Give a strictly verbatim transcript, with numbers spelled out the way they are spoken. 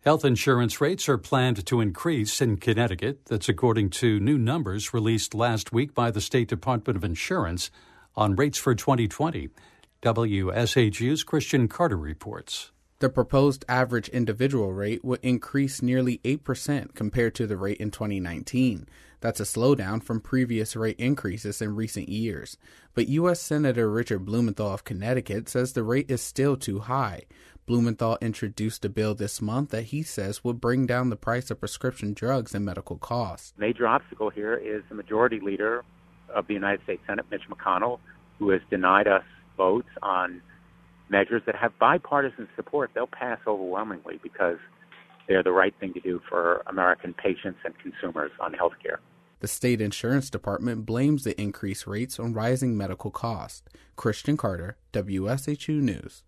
Health insurance rates are planned to increase in Connecticut. That's according to new numbers released last week by the State Department of Insurance on rates for twenty twenty. W S H U's Christian Carter reports. The proposed average individual rate would increase nearly eight percent compared to the rate in twenty nineteen. That's a slowdown from previous rate increases in recent years. But U S Senator Richard Blumenthal of Connecticut says the rate is still too high. Blumenthal introduced a bill this month that he says would bring down the price of prescription drugs and medical costs. The major obstacle here is the majority leader of the United States Senate, Mitch McConnell, who has denied us votes on measures that have bipartisan support. They'll pass overwhelmingly because they're the right thing to do for American patients and consumers on health care. The state insurance department blames the increased rates on rising medical costs. Christian Carter, W S H U News.